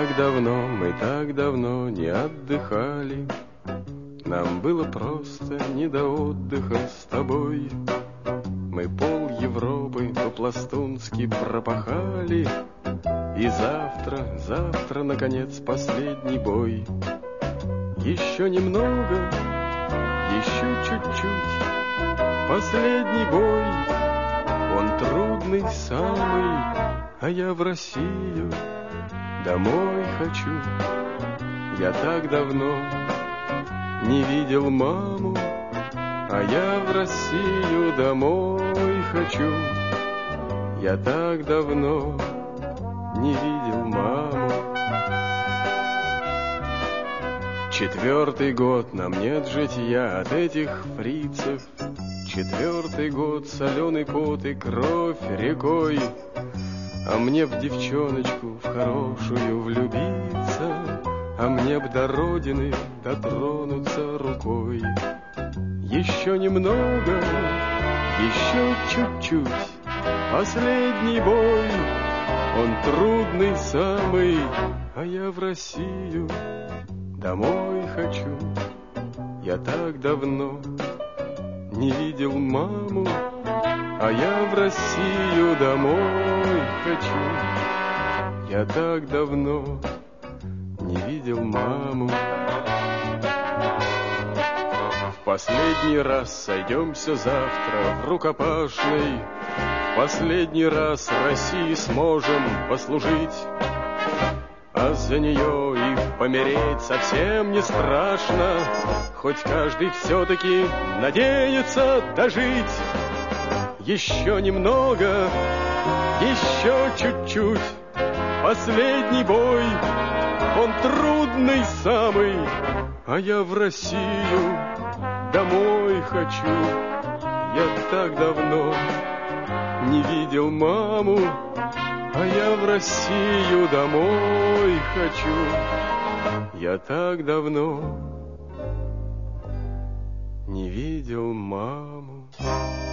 Мы так давно не отдыхали. Нам было просто не до отдыха с тобой. Мы пол Европы по-пластунски пропахали. И завтра, наконец, последний бой. Еще немного, еще чуть-чуть. Последний бой, он трудный самый, а я в Россию домой хочу. Я так давно не видел маму, а я в Россию домой хочу. Я так давно не видел маму. 4-й год нам нет житья от этих фрицев. 4-й год соленый пот и кровь рекой. А мне б девчоночку в хорошую влюбиться, а мне б до родины дотронуться рукой. Еще немного, еще чуть-чуть. Последний бой, он трудный самый, а я в Россию домой хочу. Я так давно не видел маму, а я в Россию домой хочу. Я так давно не видел маму. В последний раз сойдемся завтра в рукопашной. В последний раз России сможем послужить. А за нее и помереть совсем не страшно. Хоть каждый все-таки надеется дожить. Еще немного, еще чуть-чуть. Последний бой, он трудный самый, а я в Россию домой хочу. Я так давно не видел маму, а я в Россию домой хочу. Я так давно не видел маму.